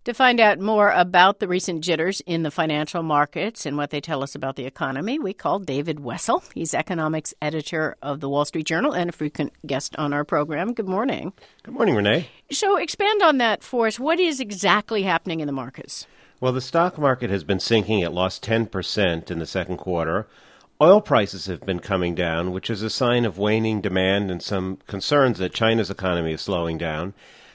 To find out more about the recent jitters in the financial markets and what they tell us about the economy, we called David Wessel. He's economics editor of the Wall Street Journal and a frequent guest on our program. Good morning. Good morning, Renee. So expand on that for us. What is exactly happening in the markets? Well, the stock market has been sinking. It lost 10% in the second quarter. Oil prices have been coming down, which is a sign of waning demand and some concerns that China's economy is slowing down.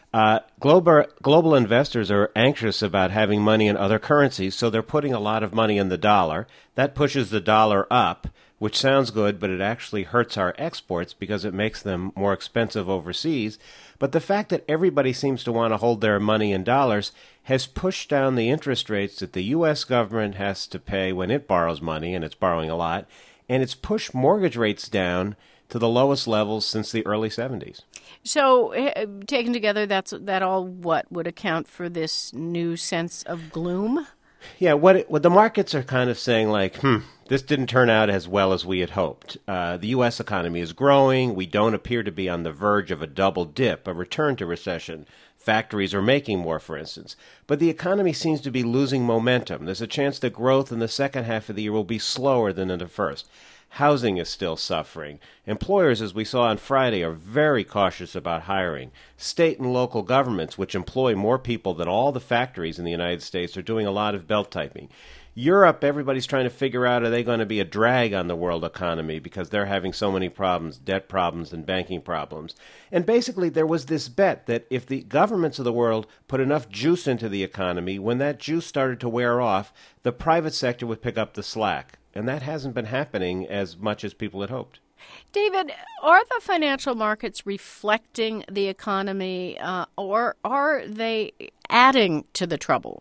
Global investors are anxious about having money in other currencies, so they're putting a lot of money in the dollar. That pushes the dollar up, which sounds good, but it actually hurts our exports because it makes them more expensive overseas. But the fact that everybody seems to want to hold their money in dollars has pushed down the interest rates that the U.S. government has to pay when it borrows money, and it's borrowing a lot, and it's pushed mortgage rates down to the lowest levels since the early 70s. So, taken together, that all what would account for this new sense of gloom? Yeah, what the markets are kind of saying, like, this didn't turn out as well as we had hoped. The U.S. economy is growing. We don't appear to be on the verge of a double dip, a return to recession. Factories are making more, for instance. But the economy seems to be losing momentum. There's a chance that growth in the second half of the year will be slower than in the first. Housing is still suffering. Employers, as we saw on Friday, are very cautious about hiring. State and local governments, which employ more people than all the factories in the United States, are doing a lot of belt-tightening. Europe, everybody's trying to figure out, are they going to be a drag on the world economy because they're having so many problems, debt problems and banking problems. And basically there was this bet that if the governments of the world put enough juice into the economy, when that juice started to wear off, the private sector would pick up the slack. And that hasn't been happening as much as people had hoped. David, are the financial markets reflecting the economy or are they adding to the trouble?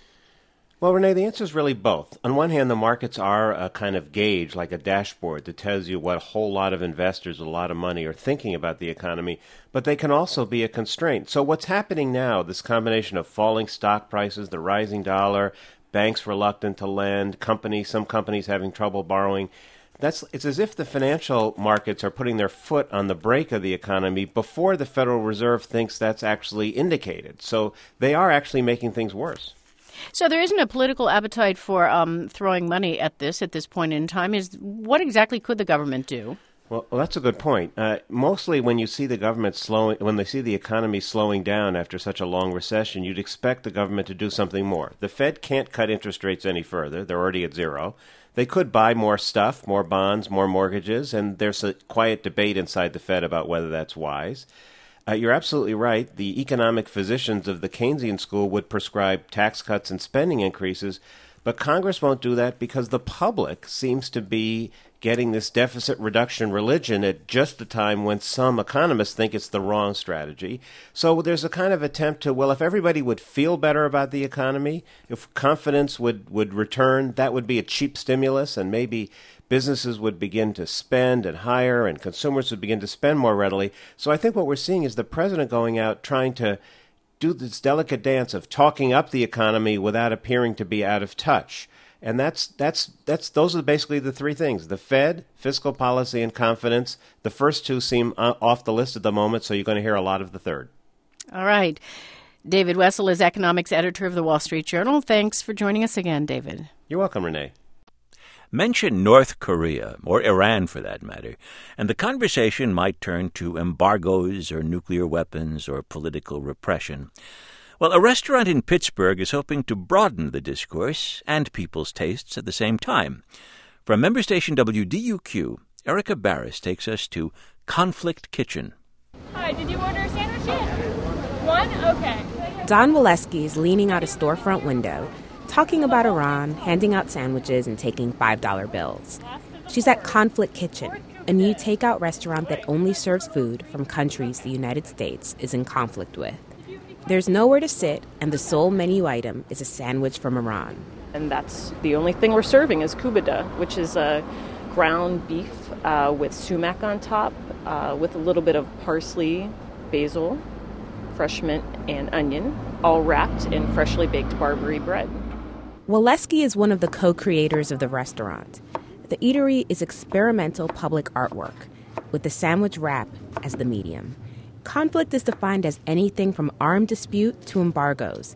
Well, Renee, the answer is really both. On one hand, the markets are a kind of gauge, like a dashboard that tells you what a whole lot of investors with a lot of money are thinking about the economy, but they can also be a constraint. So what's happening now, this combination of falling stock prices, the rising dollar, banks reluctant to lend, some companies having trouble borrowing, it's as if the financial markets are putting their foot on the brake of the economy before the Federal Reserve thinks that's actually indicated. So they are actually making things worse. So there isn't a political appetite for throwing money at this point in time. What exactly could the government do? Well, that's a good point. Mostly when you see the government when they see the economy slowing down after such a long recession, you'd expect the government to do something more. The Fed can't cut interest rates any further. They're already at zero. They could buy more stuff, more bonds, more mortgages, and there's a quiet debate inside the Fed about whether that's wise. You're absolutely right. The economic physicians of the Keynesian school would prescribe tax cuts and spending increases, but Congress won't do that because the public seems to be getting this deficit reduction religion at just the time when some economists think it's the wrong strategy. So there's a kind of attempt to, well, if everybody would feel better about the economy, if confidence would return, that would be a cheap stimulus, and maybe businesses would begin to spend and hire, and consumers would begin to spend more readily. So I think what we're seeing is the president going out trying to do this delicate dance of talking up the economy without appearing to be out of touch. And those are basically the three things: the Fed, fiscal policy, and confidence. The first two seem off the list at the moment, so you're going to hear a lot of the third. All right. David Wessel is economics editor of the Wall Street Journal. Thanks for joining us again, David. You're welcome, Renee. Mention North Korea, or Iran for that matter, and the conversation might turn to embargoes or nuclear weapons or political repression. Well, a restaurant in Pittsburgh is hoping to broaden the discourse and people's tastes at the same time. From member station WDUQ, Erica Barris takes us to Conflict Kitchen. Hi, did you order a sandwich yet? One? Okay. Dawn Waleski is leaning out a storefront window, talking about Iran, handing out sandwiches, and taking $5 bills. She's at Conflict Kitchen, a new takeout restaurant that only serves food from countries the United States is in conflict with. There's nowhere to sit, and the sole menu item is a sandwich from Iran. And that's the only thing we're serving is kubada, which is a ground beef with sumac on top, with a little bit of parsley, basil, fresh mint, and onion, all wrapped in freshly baked Barbary bread. Waleski is one of the co-creators of the restaurant. The eatery is experimental public artwork, with the sandwich wrap as the medium. Conflict is defined as anything from armed dispute to embargoes.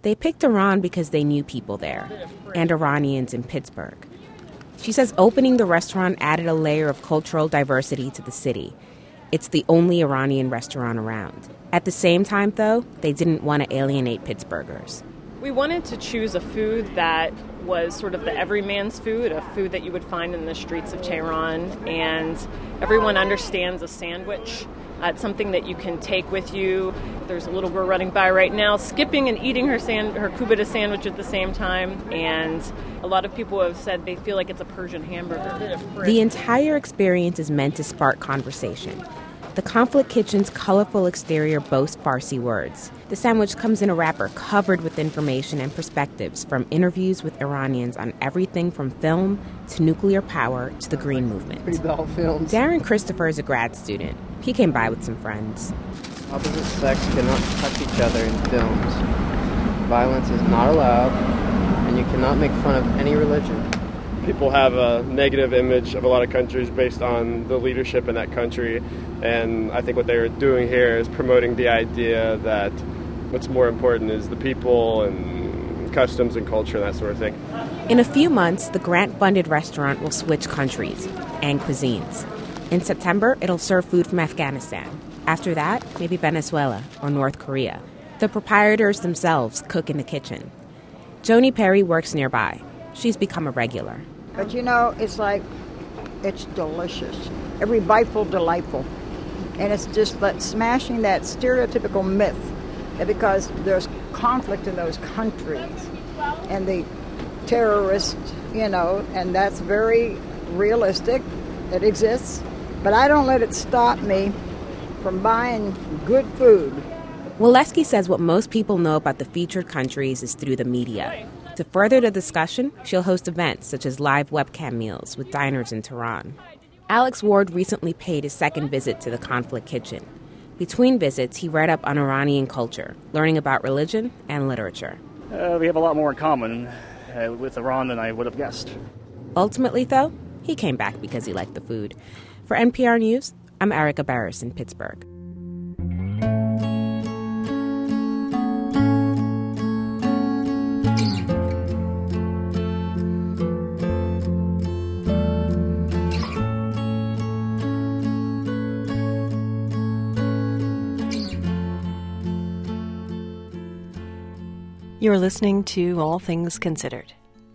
They picked Iran because they knew people there, and Iranians in Pittsburgh. She says opening the restaurant added a layer of cultural diversity to the city. It's the only Iranian restaurant around. At the same time, though, they didn't want to alienate Pittsburghers. We wanted to choose a food that was sort of the everyman's food, a food that you would find in the streets of Tehran, and everyone understands a sandwich. It's something that you can take with you. There's a little girl running by right now, skipping and eating her kubita sandwich at the same time, and a lot of people have said they feel like it's a Persian hamburger. The entire experience is meant to spark conversation. The Conflict Kitchen's colorful exterior boasts Farsi words. The sandwich comes in a wrapper covered with information and perspectives from interviews with Iranians on everything from film to nuclear power to the Green Movement. Darren Christopher is a grad student. He came by with some friends. Opposite sex cannot touch each other in films. Violence is not allowed, and you cannot make fun of any religion. People have a negative image of a lot of countries based on the leadership in that country, and I think what they're doing here is promoting the idea that what's more important is the people and customs and culture and that sort of thing. In a few months, the grant-funded restaurant will switch countries and cuisines. In September, it'll serve food from Afghanistan. After that, maybe Venezuela or North Korea. The proprietors themselves cook in the kitchen. Joni Perry works nearby. She's become a regular. But it's delicious. Every bite's delightful. And it's just smashing that stereotypical myth that because there's conflict in those countries and the terrorists, and that's very realistic. It exists. But I don't let it stop me from buying good food. Waleski says what most people know about the featured countries is through the media. To further the discussion, she'll host events such as live webcam meals with diners in Tehran. Alex Ward recently paid his second visit to the Conflict Kitchen. Between visits, he read up on Iranian culture, learning about religion and literature. We have a lot more in common with Iran than I would have guessed. Ultimately, though, he came back because he liked the food. For NPR News, I'm Erica Barris in Pittsburgh. You're listening to All Things Considered.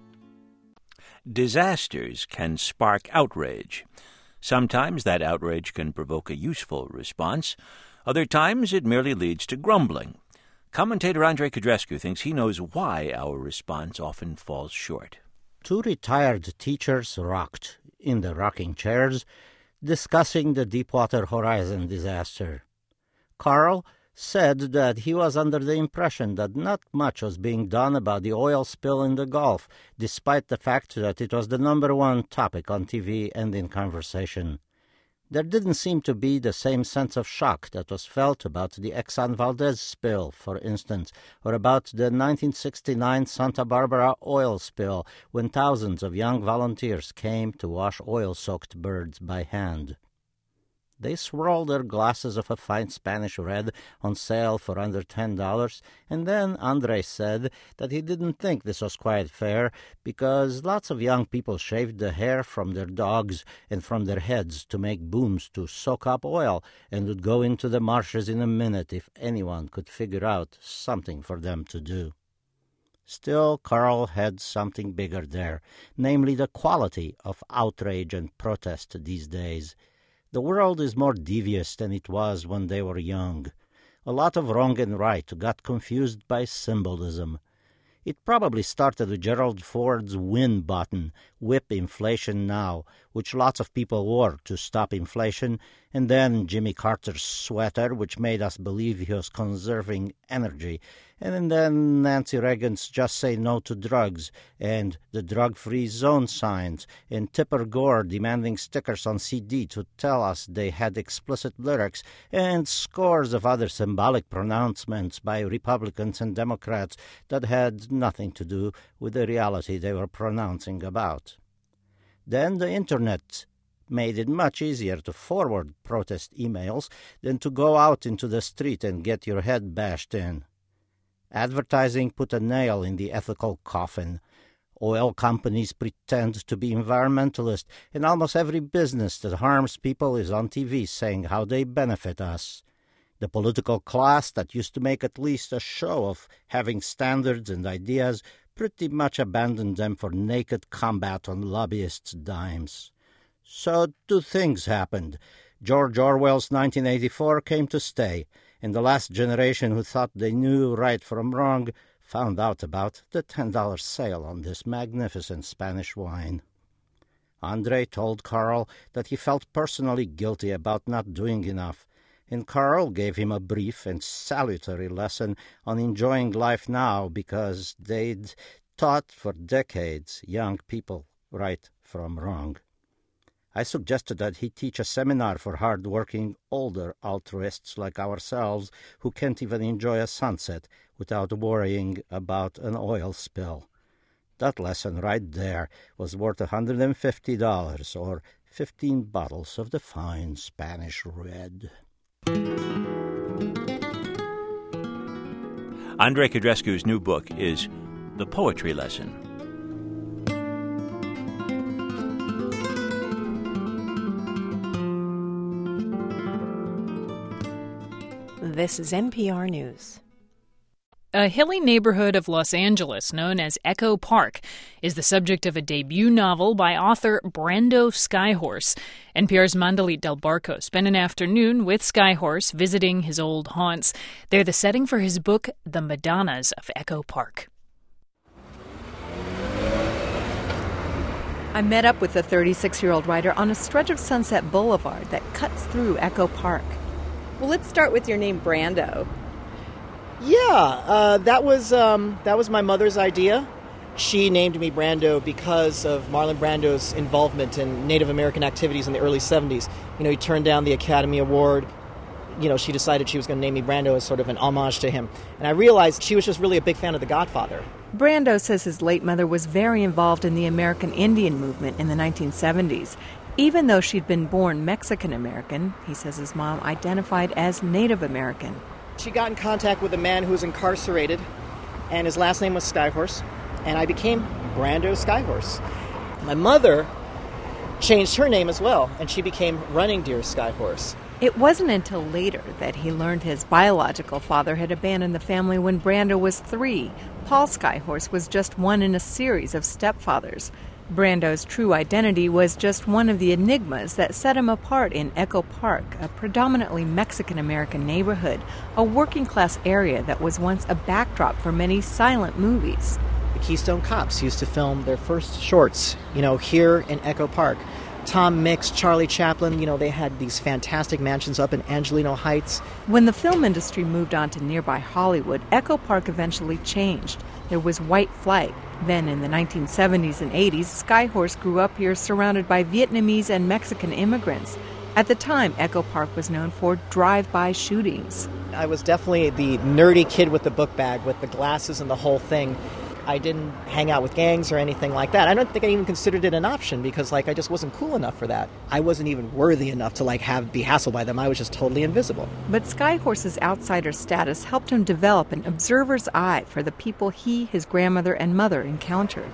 Disasters can spark outrage. Sometimes that outrage can provoke a useful response. Other times it merely leads to grumbling. Commentator Andrei Codrescu thinks he knows why our response often falls short. Two retired teachers rocked in the rocking chairs, discussing the Deepwater Horizon disaster. Carl said that he was under the impression that not much was being done about the oil spill in the Gulf, despite the fact that it was the number one topic on TV and in conversation. There didn't seem to be the same sense of shock that was felt about the Exxon Valdez spill, for instance, or about the 1969 Santa Barbara oil spill, when thousands of young volunteers came to wash oil-soaked birds by hand. They swirled their glasses of a fine Spanish red on sale for under $10, and then Andrei said that he didn't think this was quite fair because lots of young people shaved the hair from their dogs and from their heads to make booms to soak up oil and would go into the marshes in a minute if anyone could figure out something for them to do. Still, Carl had something bigger there, namely the quality of outrage and protest these days. The world is more devious than it was when they were young. A lot of wrong and right got confused by symbolism. It probably started with Gerald Ford's win button, whip inflation now, which lots of people wore to stop inflation, and then Jimmy Carter's sweater, which made us believe he was conserving energy, and then Nancy Reagan's Just Say No to Drugs, and the drug-free zone signs, and Tipper Gore demanding stickers on CD to tell us they had explicit lyrics, and scores of other symbolic pronouncements by Republicans and Democrats that had nothing to do with the reality they were pronouncing about. Then the Internet made it much easier to forward protest emails than to go out into the street and get your head bashed in. Advertising put a nail in the ethical coffin. Oil companies pretend to be environmentalists, and almost every business that harms people is on TV saying how they benefit us. The political class that used to make at least a show of having standards and ideas pretty much abandoned them for naked combat on lobbyists' dimes. So two things happened. George Orwell's 1984 came to stay, and the last generation who thought they knew right from wrong found out about the $10 sale on this magnificent Spanish wine. Andre told Carl that he felt personally guilty about not doing enough, and Carl gave him a brief and salutary lesson on enjoying life now because they'd taught for decades young people right from wrong. I suggested that he teach a seminar for hard-working, older altruists like ourselves who can't even enjoy a sunset without worrying about an oil spill. That lesson right there was worth $150 or 15 bottles of the fine Spanish red. Andrei Codrescu's new book is The Poetry Lesson. This is NPR News. A hilly neighborhood of Los Angeles known as Echo Park is the subject of a debut novel by author Brando Skyhorse. NPR's Mandalit Del Barco spent an afternoon with Skyhorse visiting his old haunts. They're the setting for his book, The Madonnas of Echo Park. I met up with the 36-year-old writer on a stretch of Sunset Boulevard that cuts through Echo Park. Well, let's start with your name, Brando. Yeah, that was my mother's idea. She named me Brando because of Marlon Brando's involvement in Native American activities in the early 70s. You know, he turned down the Academy Award. You know, she decided she was going to name me Brando as sort of an homage to him. And I realized she was just really a big fan of The Godfather. Brando says his late mother was very involved in the American Indian movement in the 1970s. Even though she'd been born Mexican-American, he says his mom identified as Native American. She got in contact with a man who was incarcerated, and his last name was Skyhorse, and I became Brando Skyhorse. My mother changed her name as well, and she became Running Deer Skyhorse. It wasn't until later that he learned his biological father had abandoned the family when Brando was 3. Paul Skyhorse was just one in a series of stepfathers. Brando's true identity was just one of the enigmas that set him apart in Echo Park, a predominantly Mexican-American neighborhood, a working-class area that was once a backdrop for many silent movies. The Keystone Cops used to film their first shorts, here in Echo Park. Tom Mix, Charlie Chaplin, they had these fantastic mansions up in Angelino Heights. When the film industry moved on to nearby Hollywood, Echo Park eventually changed. There was white flight. Then in the 1970s and 80s, Skyhorse grew up here surrounded by Vietnamese and Mexican immigrants. At the time, Echo Park was known for drive-by shootings. I was definitely the nerdy kid with the book bag, with the glasses and the whole thing. I didn't hang out with gangs or anything like that. I don't think I even considered it an option because, I just wasn't cool enough for that. I wasn't even worthy enough to, be hassled by them. I was just totally invisible. But Skyhorse's outsider status helped him develop an observer's eye for the people he, his grandmother, and mother encountered.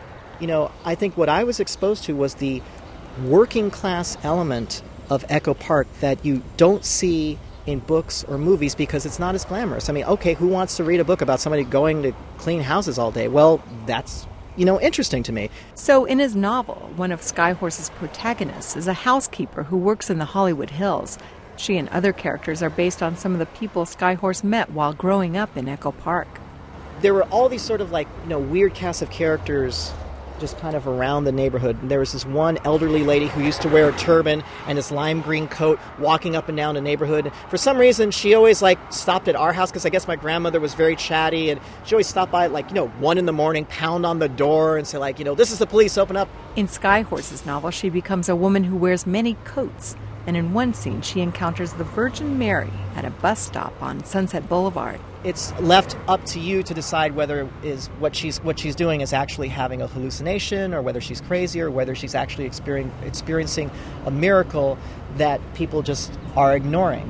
I think what I was exposed to was the working class element of Echo Park that you don't see in books or movies because it's not as glamorous. I mean, okay, who wants to read a book about somebody going to clean houses all day? Well, that's, interesting to me. So in his novel, one of Skyhorse's protagonists is a housekeeper who works in the Hollywood Hills. She and other characters are based on some of the people Skyhorse met while growing up in Echo Park. There were all these sort of weird cast of characters just kind of around the neighborhood. And there was this one elderly lady who used to wear a turban and this lime green coat walking up and down the neighborhood. For some reason, she always stopped at our house because I guess my grandmother was very chatty, and she always stopped by at 1 a.m, pound on the door and say this is the police, open up. In Skyhorse's novel, she becomes a woman who wears many coats. And in one scene, she encounters the Virgin Mary at a bus stop on Sunset Boulevard. It's left up to you to decide whether what she's doing is actually having a hallucination, or whether she's crazy, or whether she's actually experiencing a miracle that people just are ignoring.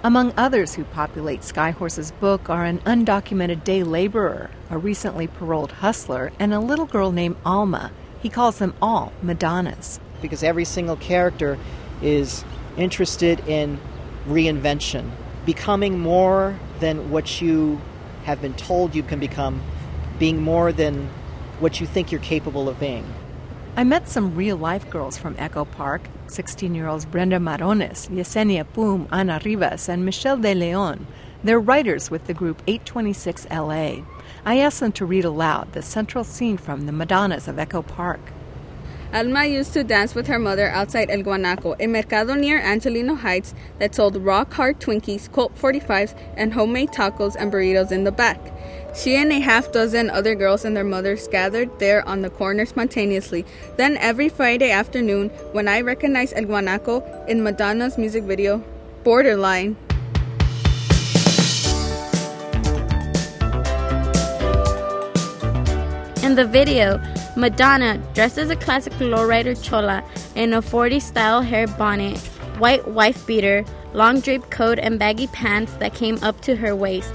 Among others who populate Skyhorse's book are an undocumented day laborer, a recently paroled hustler, and a little girl named Alma. He calls them all Madonnas. Because every single character is interested in reinvention, becoming more than what you have been told you can become, being more than what you think you're capable of being. I met some real-life girls from Echo Park, 16-year-olds Brenda Marones, Yesenia Pum, Ana Rivas, and Michelle De Leon. They're writers with the group 826 LA. I asked them to read aloud the central scene from The Madonnas of Echo Park. Alma used to dance with her mother outside El Guanaco, a mercado near Angelino Heights that sold rock-hard Twinkies, Colt 45s, and homemade tacos and burritos in the back. She and a half dozen other girls and their mothers gathered there on the corner spontaneously. Then every Friday afternoon, when I recognized El Guanaco in Madonna's music video, Borderline. In the video, Madonna, dressed as a classic lowrider chola in a 40s style hair bonnet, white wife beater, long draped coat, and baggy pants that came up to her waist.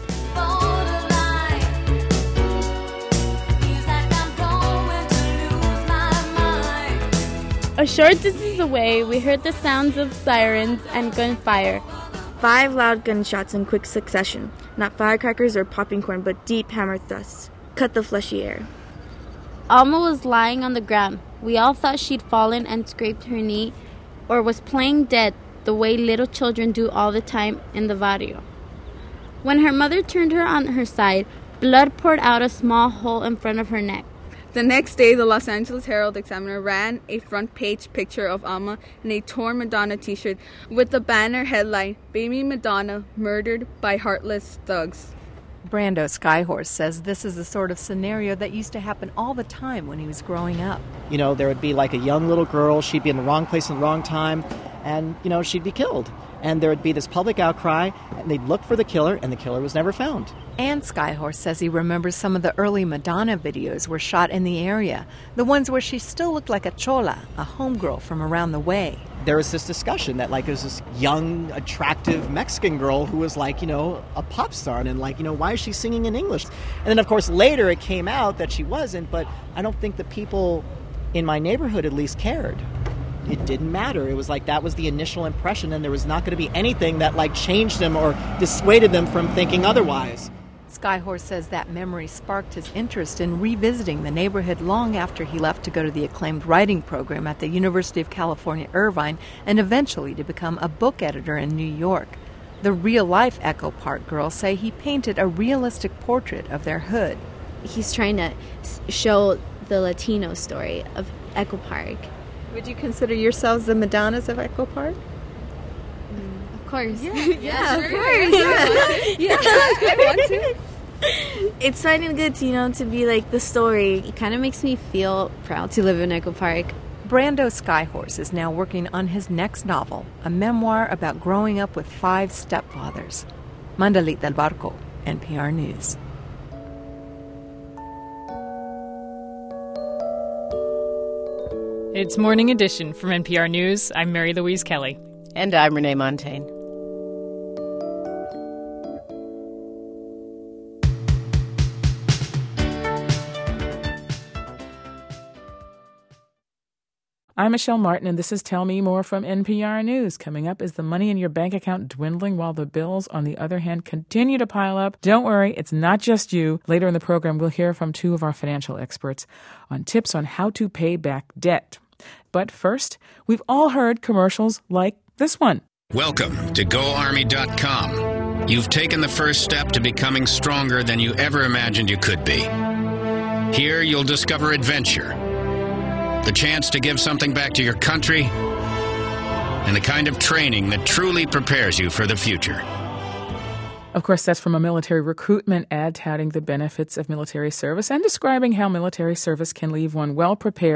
A short distance away, we heard the sounds of sirens and gunfire. 5 loud gunshots in quick succession. Not firecrackers or popping corn, but deep hammer thrusts. Cut the fleshy air. Alma was lying on the ground. We all thought she'd fallen and scraped her knee or was playing dead the way little children do all the time in the barrio. When her mother turned her on her side, blood poured out a small hole in front of her neck. The next day, the Los Angeles Herald-Examiner ran a front-page picture of Alma in a torn Madonna t-shirt with the banner headline, "Baby Madonna Murdered by Heartless Thugs." Brando Skyhorse says this is the sort of scenario that used to happen all the time when he was growing up. You know, there would be like a young little girl, she'd be in the wrong place in the wrong time, and, you know, she'd be killed. And there would be this public outcry, and they'd look for the killer, and the killer was never found. And Skyhorse says he remembers some of the early Madonna videos were shot in the area, the ones where she still looked like a chola, a homegirl from around the way. There was this discussion that, like, there's this young, attractive Mexican girl who was, like, you know, a pop star, and, like, you know, why is she singing in English? And then, of course, later it came out that she wasn't, but I don't think the people in my neighborhood at least cared. It didn't matter. It was like that was the initial impression, and there was not going to be anything that, like, changed them or dissuaded them from thinking otherwise. Skyhorse says that memory sparked his interest in revisiting the neighborhood long after he left to go to the acclaimed writing program at the University of California, Irvine, and eventually to become a book editor in New York. The real-life Echo Park girls say he painted a realistic portrait of their hood. He's trying to show the Latino story of Echo Park. Would you consider yourselves the Madonnas of Echo Park? Of course. Yeah, of sure. course. Yeah, I want to. It's finding good, to be like the story. It kind of makes me feel proud to live in Echo Park. Brando Skyhorse is now working on his next novel, a memoir about growing up with 5 stepfathers. Mandalit del Barco, NPR News. It's Morning Edition from NPR News. I'm Mary Louise Kelly. And I'm Renee Montaigne. I'm Michelle Martin, and this is Tell Me More from NPR News. Coming up, is the money in your bank account dwindling while the bills, on the other hand, continue to pile up? Don't worry, it's not just you. Later in the program, we'll hear from 2 of our financial experts on tips on how to pay back debt. But first, we've all heard commercials like this one. Welcome to GoArmy.com. You've taken the first step to becoming stronger than you ever imagined you could be. Here you'll discover adventure, the chance to give something back to your country, and the kind of training that truly prepares you for the future. Of course, that's from a military recruitment ad touting the benefits of military service and describing how military service can leave one well prepared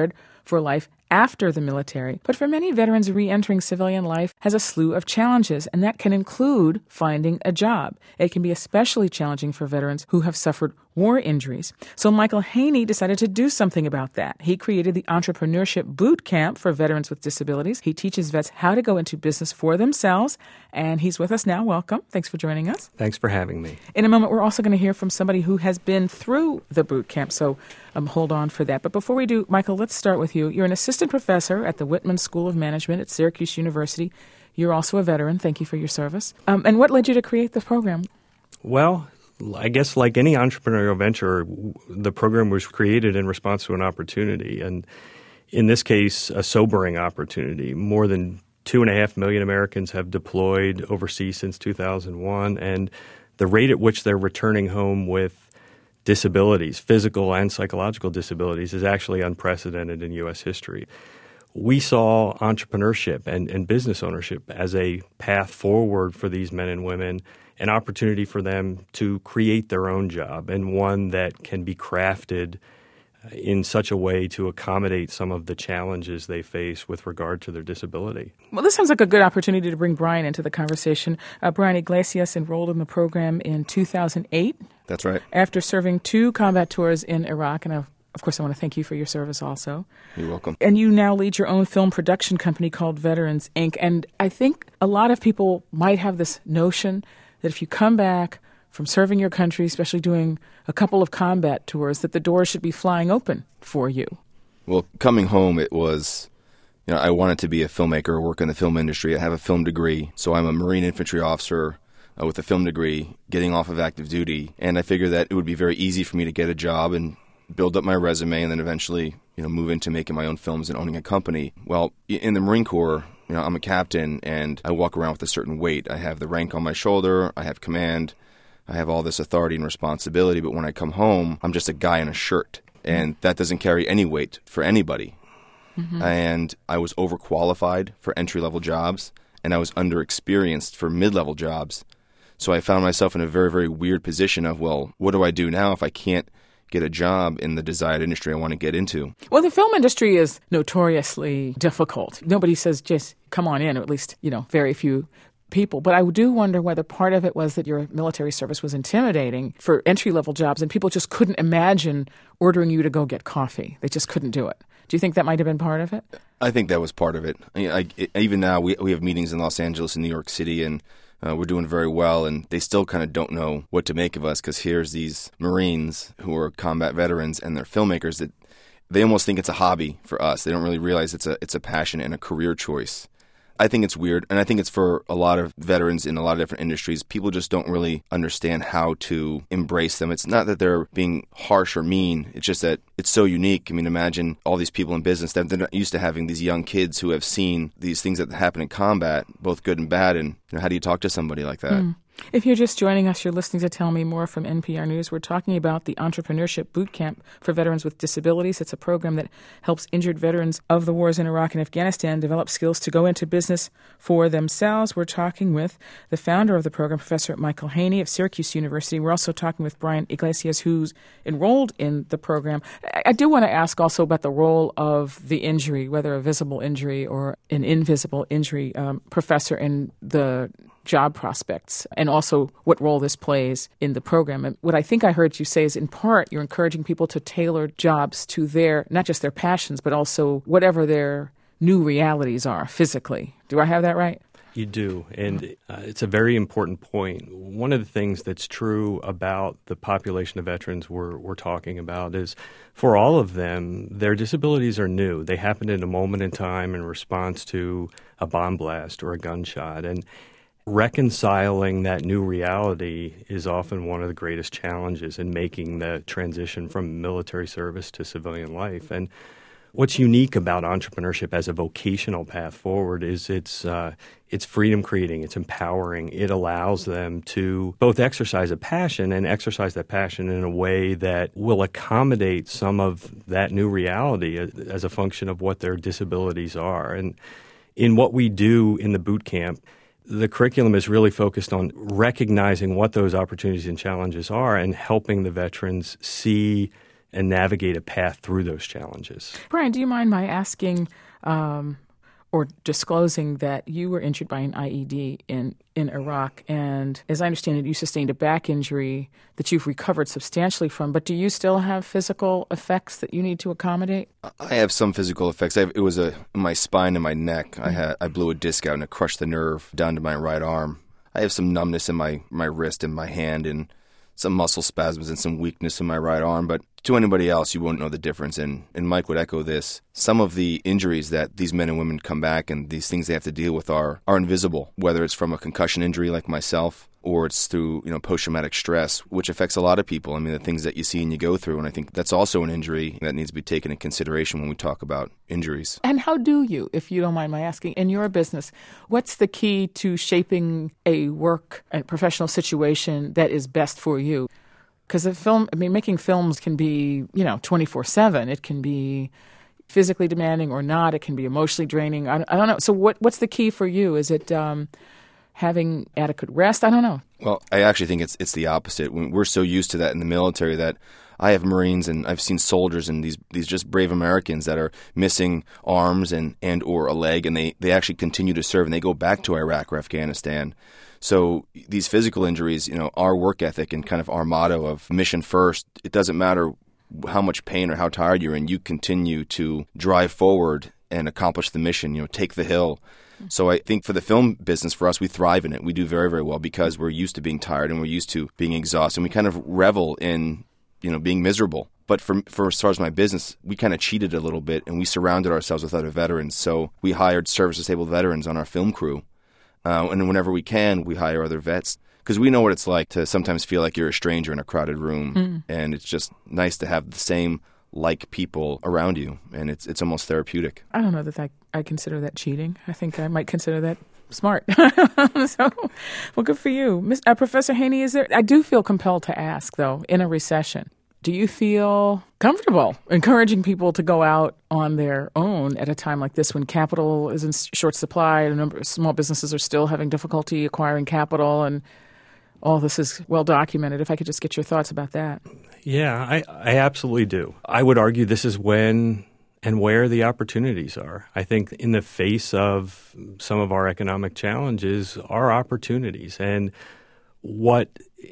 for life after the military. But for many veterans, re-entering civilian life has a slew of challenges, and that can include finding a job. It can be especially challenging for veterans who have suffered war injuries. So Michael Haney decided to do something about that. He created the Entrepreneurship Boot Camp for veterans with disabilities. He teaches vets how to go into business for themselves, and he's with us now. Welcome. Thanks for joining us. Thanks for having me. In a moment, we're also going to hear from somebody who has been through the boot camp, so hold on for that. But before we do, Michael, let's start with you. You're an assistant professor at the Whitman School of Management at Syracuse University. You're also a veteran. Thank you for your service. And what led you to create the program? Well, I guess like any entrepreneurial venture, the program was created in response to an opportunity, and in this case, a sobering opportunity. More than 2.5 million Americans have deployed overseas since 2001, and the rate at which they're returning home with disabilities, physical and psychological disabilities, is actually unprecedented in U.S. history. We saw entrepreneurship and business ownership as a path forward for these men and women, an opportunity for them to create their own job, and one that can be crafted in such a way to accommodate some of the challenges they face with regard to their disability. Well, this sounds like a good opportunity to bring Brian into the conversation. Brian Iglesias enrolled in the program in 2008. That's right. After serving 2 combat tours in Iraq, and of course I want to thank you for your service also. You're welcome. And you now lead your own film production company called Veterans, Inc. And I think a lot of people might have this notion that if you come back from serving your country, especially doing a couple of combat tours, that the doors should be flying open for you. Well, coming home, it was, I wanted to be a filmmaker, work in the film industry. I have a film degree, so I'm a Marine infantry officer with a film degree, getting off of active duty. And I figured that it would be very easy for me to get a job and build up my resume and then eventually, move into making my own films and owning a company. Well, in the Marine Corps, I'm a captain and I walk around with a certain weight. I have the rank on my shoulder, I have command, I have all this authority and responsibility, but when I come home, I'm just a guy in a shirt, and that doesn't carry any weight for anybody. Mm-hmm. And I was overqualified for entry-level jobs, and I was underexperienced for mid-level jobs. So I found myself in a very, very weird position of, well, what do I do now if I can't get a job in the desired industry I want to get into? Well, the film industry is notoriously difficult. Nobody says just come on in, or at least, very few people. But I do wonder whether part of it was that your military service was intimidating for entry-level jobs and people just couldn't imagine ordering you to go get coffee. They just couldn't do it. Do you think that might have been part of it? I think that was part of it. Even now, we have meetings in Los Angeles and New York City, and we're doing very well, and they still kind of don't know what to make of us because here's these Marines who are combat veterans and they're filmmakers that they almost think it's a hobby for us. They don't really realize it's a passion and a career choice. I think it's weird, and I think it's for a lot of veterans in a lot of different industries. People just don't really understand how to embrace them. It's not that they're being harsh or mean. It's just that it's so unique. I mean, imagine all these people in business that they're not used to having these young kids who have seen these things that happen in combat, both good and bad, and how do you talk to somebody like that? If you're just joining us, you're listening to Tell Me More from NPR News. We're talking about the Entrepreneurship Boot Camp for Veterans with Disabilities. It's a program that helps injured veterans of the wars in Iraq and Afghanistan develop skills to go into business for themselves. We're talking with the founder of the program, Professor Michael Haney of Syracuse University. We're also talking with Brian Iglesias, who's enrolled in the program. I do want to ask also about the role of the injury, whether a visible injury or an invisible injury, professor, in the job prospects, and also what role this plays in the program. And what I think I heard you say is, in part, you're encouraging people to tailor jobs to their, not just their passions, but also whatever their new realities are physically. Do I have that right? You do, and it's a very important point. One of the things that's true about the population of veterans we're talking about is, for all of them, their disabilities are new. They happen in a moment in time in response to a bomb blast or a gunshot, and reconciling that new reality is often one of the greatest challenges in making the transition from military service to civilian life. And what's unique about entrepreneurship as a vocational path forward is it's freedom creating, it's empowering. It allows them to both exercise a passion and exercise that passion in a way that will accommodate some of that new reality as a function of what their disabilities are. And in what we do in the boot camp, the curriculum is really focused on recognizing what those opportunities and challenges are and helping the veterans see navigate a path through those challenges. Brian, do you mind my asking or disclosing that you were injured by an IED in Iraq, and as I understand it, you sustained a back injury that you've recovered substantially from, but do you still have physical effects that you need to accommodate? I have some physical effects. It was in my spine and my neck. I blew a disc out and it crushed the nerve down to my right arm. I have some numbness in my wrist and my hand and some muscle spasms and some weakness in my right arm, but to anybody else, you won't know the difference. And Mike would echo this. Some of the injuries that these men and women come back and these things they have to deal with are invisible, whether it's from a concussion injury like myself or it's through post-traumatic stress, which affects a lot of people. I mean, the things that you see and you go through, and I think that's also an injury that needs to be taken into consideration when we talk about injuries. And how do you, if you don't mind my asking, in your business, what's the key to shaping a professional situation that is best for you? Because making films can be, 24/7. It can be physically demanding or not. It can be emotionally draining. I don't know. So what's the key for you? Is it having adequate rest? I don't know. Well, I actually think it's the opposite. We're so used to that in the military that I have Marines and I've seen soldiers and these just brave Americans that are missing arms and or a leg, and they actually continue to serve and they go back to Iraq or Afghanistan. So these physical injuries, our work ethic and kind of our motto of mission first, it doesn't matter how much pain or how tired you're in, you continue to drive forward and accomplish the mission, take the hill. So I think for the film business, for us, we thrive in it. We do very, very well because we're used to being tired and we're used to being exhausted. And we kind of revel in, being miserable. But for as far as my business, we kind of cheated a little bit and we surrounded ourselves with other veterans. So we hired service-disabled veterans on our film crew. And whenever we can, we hire other vets because we know what it's like to sometimes feel like you're a stranger in a crowded room. And it's just nice to have the same people around you, and it's almost therapeutic. I don't know that I consider that cheating. I think I might consider that smart. So, well, good for you. Professor Haney, I do feel compelled to ask, though, in a recession, do you feel comfortable encouraging people to go out on their own at a time like this when capital is in short supply, a number of small businesses are still having difficulty acquiring capital, and all this is well documented? If I could just get your thoughts about that. Yeah, I absolutely do. I would argue this is when and where the opportunities are. I think in the face of some of our economic challenges are opportunities. And what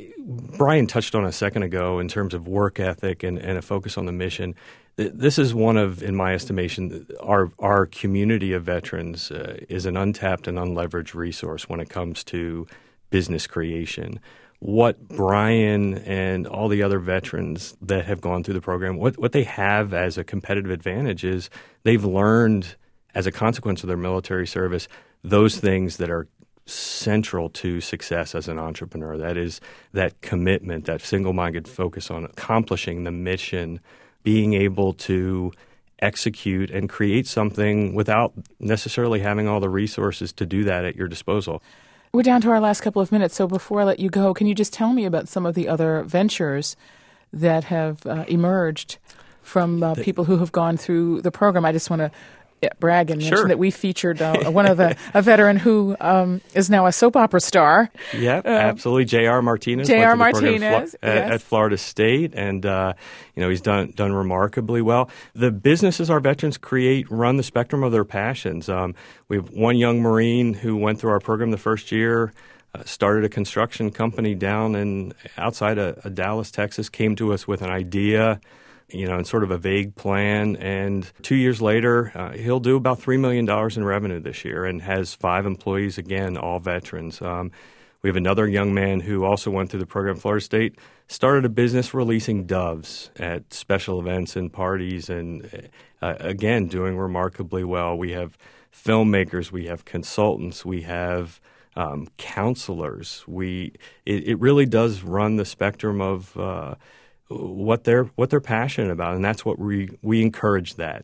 Brian touched on a second ago in terms of work ethic and a focus on the mission, this is one of, in my estimation, our community of veterans is an untapped and unleveraged resource when it comes to business creation. What Brian and all the other veterans that have gone through the program, what they have as a competitive advantage is they've learned as a consequence of their military service those things that are central to success as an entrepreneur. That is that commitment, that single-minded focus on accomplishing the mission, being able to execute and create something without necessarily having all the resources to do that at your disposal. We're down to our last couple of minutes, so before I let you go, can you just tell me about some of the other ventures that have emerged from people who have gone through the program? I just want to brag and mention that we featured a veteran who is now a soap opera star. Yeah, absolutely. J.R. Martinez. J.R. Martinez at Florida State, and he's done remarkably well. The businesses our veterans create run the spectrum of their passions. We have one young Marine who went through our program the first year. Started a construction company down outside of Dallas, Texas. Came to us with an idea, and sort of a vague plan. And 2 years later, he'll do about $3 million in revenue this year and has 5 employees, again, all veterans. We have another young man who also went through the program at Florida State, started a business releasing doves at special events and parties, and again, doing remarkably well. We have filmmakers, we have consultants, we have counselors. It really does run the spectrum of what they're passionate about, and that's what we encourage. That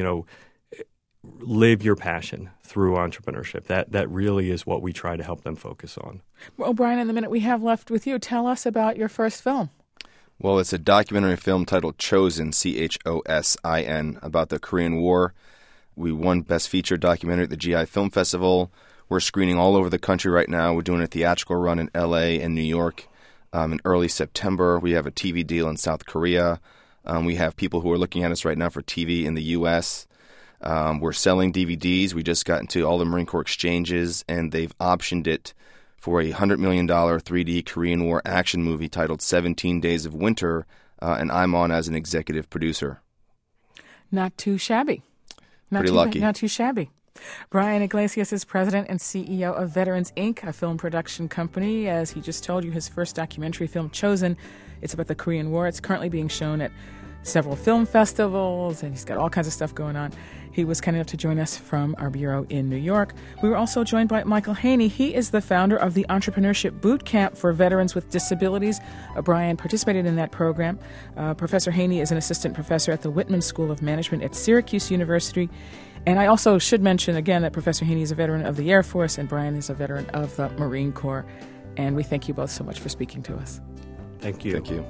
live your passion through entrepreneurship. That really is what we try to help them focus on. Well, Brian, in the minute we have left with you, tell us about your first film. Well, it's a documentary film titled Chosin, Chosin, about the Korean War. We won Best Feature Documentary at the GI Film Festival. We're screening all over the country right now. We're doing a theatrical run in L.A. and New York. In early September, we have a TV deal in South Korea. We have people who are looking at us right now for TV in the U.S. We're selling DVDs. We just got into all the Marine Corps exchanges, and they've optioned it for a $100 million 3D Korean War action movie titled 17 Days of Winter, and I'm on as an executive producer. Not too shabby. Pretty lucky. Not too shabby. Brian Iglesias is president and CEO of Veterans, Inc., a film production company. As he just told you, his first documentary film, Chosen, it's about the Korean War. It's currently being shown at several film festivals, and he's got all kinds of stuff going on. He was kind enough to join us from our bureau in New York. We were also joined by Michael Haney. He is the founder of the Entrepreneurship Boot Camp for Veterans with Disabilities. Brian participated in that program. Professor Haney is an assistant professor at the Whitman School of Management at Syracuse University. And I also should mention again that Professor Haney is a veteran of the Air Force and Brian is a veteran of the Marine Corps. And we thank you both so much for speaking to us. Thank you. Thank you.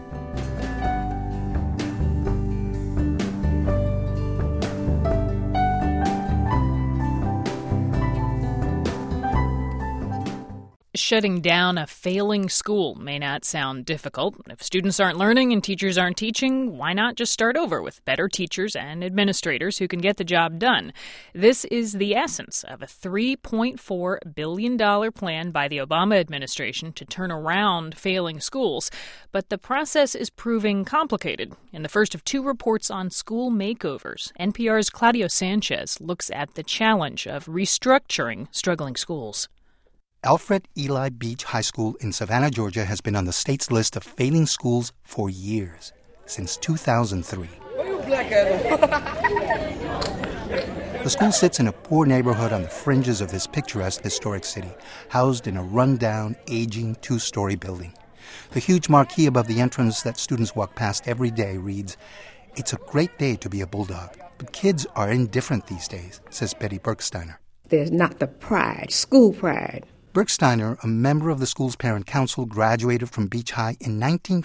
Shutting down a failing school may not sound difficult. If students aren't learning and teachers aren't teaching, why not just start over with better teachers and administrators who can get the job done? This is the essence of a $3.4 billion plan by the Obama administration to turn around failing schools. But the process is proving complicated. In the first of two reports on school makeovers, NPR's Claudio Sanchez looks at the challenge of restructuring struggling schools. Alfred Eli Beach High School in Savannah, Georgia, has been on the state's list of failing schools for years, since 2003. The school sits in a poor neighborhood on the fringes of this picturesque historic city, housed in a run-down, aging two-story building. The huge marquee above the entrance that students walk past every day reads, "It's a great day to be a Bulldog, but kids are indifferent these days," says Betty Bergsteiner. There's not the pride, school pride. Bergsteiner, a member of the school's parent council, graduated from Beach High in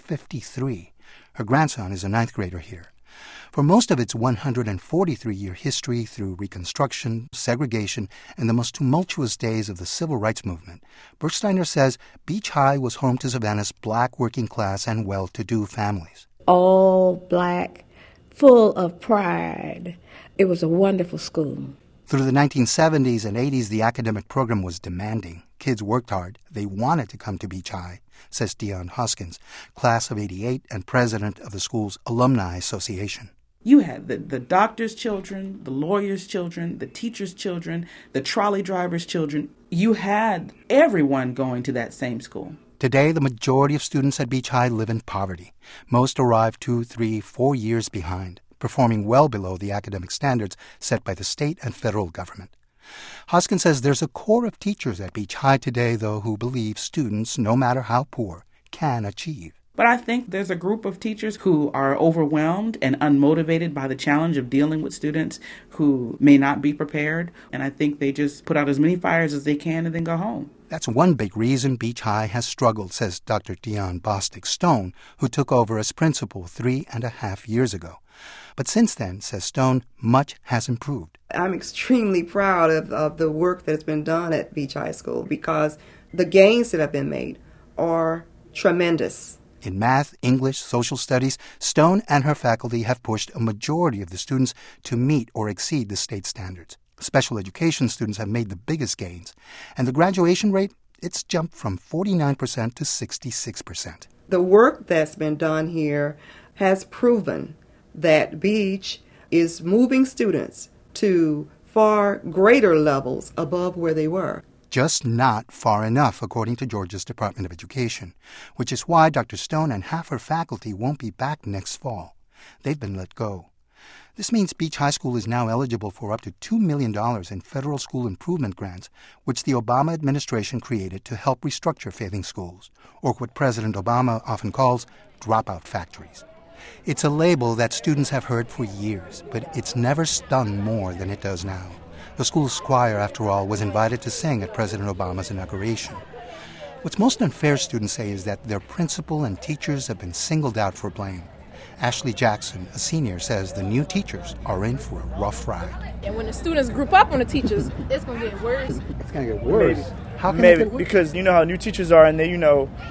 1953. Her grandson is a ninth grader here. For most of its 143-year history through Reconstruction, segregation, and the most tumultuous days of the Civil Rights Movement, Bergsteiner says Beach High was home to Savannah's black working-class and well-to-do families. All black, full of pride. It was a wonderful school. Through the 1970s and 80s, the academic program was demanding. Kids worked hard. They wanted to come to Beach High, says Dion Hoskins, class of 88 and president of the school's Alumni Association. You had the doctor's children, the lawyer's children, the teacher's children, the trolley driver's children. You had everyone going to that same school. Today, the majority of students at Beach High live in poverty. Most arrive 2, 3, 4 years behind, performing well below the academic standards set by the state and federal government. Hoskins says there's a core of teachers at Beach High today, though, who believe students, no matter how poor, can achieve. But I think there's a group of teachers who are overwhelmed and unmotivated by the challenge of dealing with students who may not be prepared. And I think they just put out as many fires as they can and then go home. That's one big reason Beach High has struggled, says Dr. Dion Bostic Stone, who took over as principal 3.5 years ago. But since then, says Stone, much has improved. I'm extremely proud of the work that's been done at Beach High School because the gains that have been made are tremendous. In math, English, social studies, Stone and her faculty have pushed a majority of the students to meet or exceed the state standards. Special education students have made the biggest gains. And the graduation rate, it's jumped from 49% to 66%. The work that's been done here has proven that Beach is moving students to far greater levels above where they were. Just not far enough, according to Georgia's Department of Education, which is why Dr. Stone and half her faculty won't be back next fall. They've been let go. This means Beach High School is now eligible for up to $2 million in federal school improvement grants, which the Obama administration created to help restructure failing schools, or what President Obama often calls dropout factories. It's a label that students have heard for years, but it's never stung more than it does now. The school's choir, after all, was invited to sing at President Obama's inauguration. What's most unfair, students say, is that their principal and teachers have been singled out for blame. Ashley Jackson, a senior, says the new teachers are in for a rough ride. And when the students group up on the teachers, it's going to get worse. It's going to get worse. Maybe. How can Maybe it get worse? Because you know how new teachers are, and they,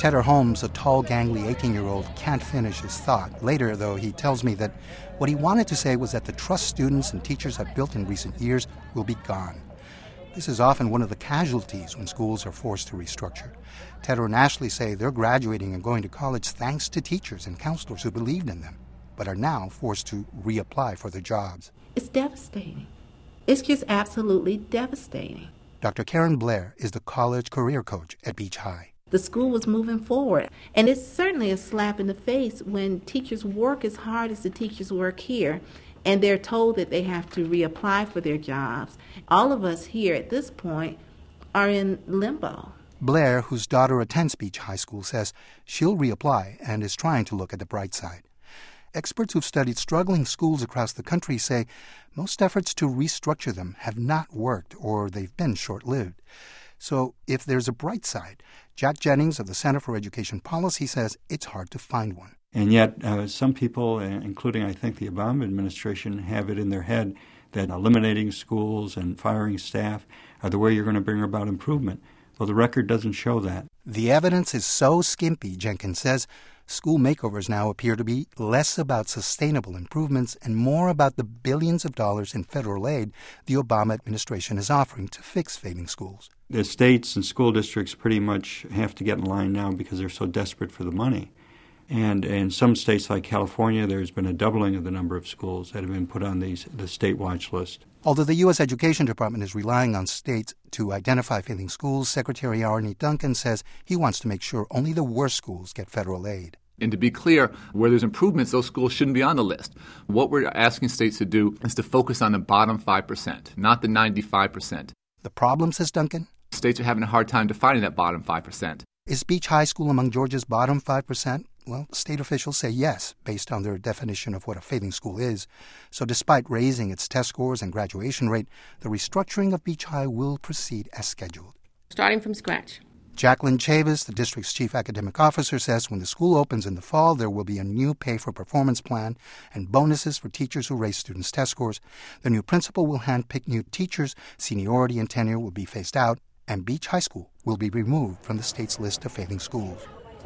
Tedder Holmes, a tall, gangly 18-year-old, can't finish his thought. Later, though, he tells me that what he wanted to say was that the trust students and teachers have built in recent years will be gone. This is often one of the casualties when schools are forced to restructure. Tedder and Ashley say they're graduating and going to college thanks to teachers and counselors who believed in them, but are now forced to reapply for their jobs. It's devastating. It's just absolutely devastating. Dr. Karen Blair is the college career coach at Beach High. The school was moving forward, and it's certainly a slap in the face when teachers work as hard as the teachers work here, and they're told that they have to reapply for their jobs. All of us here at this point are in limbo. Blair, whose daughter attends Beach High School, says she'll reapply and is trying to look at the bright side. Experts who've studied struggling schools across the country say most efforts to restructure them have not worked or they've been short-lived. So if there's a bright side, Jack Jennings of the Center for Education Policy says it's hard to find one. And yet some people, including I think the Obama administration, have it in their head that eliminating schools and firing staff are the way you're going to bring about improvement. Well, the record doesn't show that. The evidence is so skimpy, Jenkins says, school makeovers now appear to be less about sustainable improvements and more about the billions of dollars in federal aid the Obama administration is offering to fix failing schools. The states and school districts pretty much have to get in line now because they're so desperate for the money. And in some states like California, there's been a doubling of the number of schools that have been put on the state watch list. Although the U.S. Education Department is relying on states to identify failing schools, Secretary Arne Duncan says he wants to make sure only the worst schools get federal aid. And to be clear, where there's improvements, those schools shouldn't be on the list. What we're asking states to do is to focus on the bottom 5%, not the 95%. The problem, says Duncan? States are having a hard time defining that bottom 5%. Is Beach High School among Georgia's bottom 5%? Well, state officials say yes, based on their definition of what a failing school is. So despite raising its test scores and graduation rate, the restructuring of Beach High will proceed as scheduled. Starting from scratch. Jacqueline Chavis, the district's chief academic officer, says when the school opens in the fall, there will be a new pay-for-performance plan and bonuses for teachers who raise students' test scores. The new principal will handpick new teachers, seniority and tenure will be phased out, and Beach High School will be removed from the state's list of failing schools.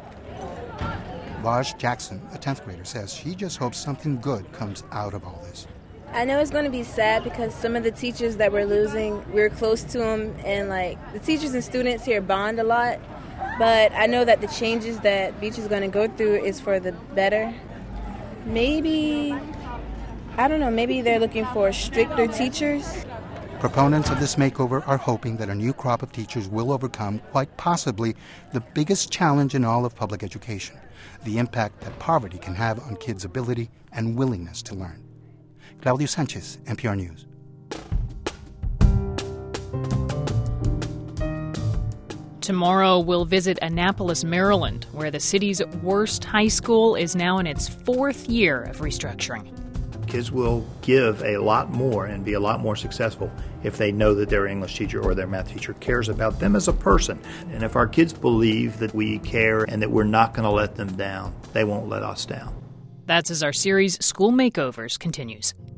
Vaj Jackson, a 10th grader, says she just hopes something good comes out of all this. I know it's going to be sad because some of the teachers that we're losing, we're close to them, and the teachers and students here bond a lot. But I know that the changes that Beach is going to go through is for the better. Maybe, I don't know, maybe they're looking for stricter teachers. Proponents of this makeover are hoping that a new crop of teachers will overcome, quite possibly, the biggest challenge in all of public education, the impact that poverty can have on kids' ability and willingness to learn. Claudio Sanchez, NPR News. Tomorrow we'll visit Annapolis, Maryland, where the city's worst high school is now in its 4th year of restructuring. Kids will give a lot more and be a lot more successful if they know that their English teacher or their math teacher cares about them as a person. And if our kids believe that we care and that we're not going to let them down, they won't let us down. That's as our series School Makeovers continues.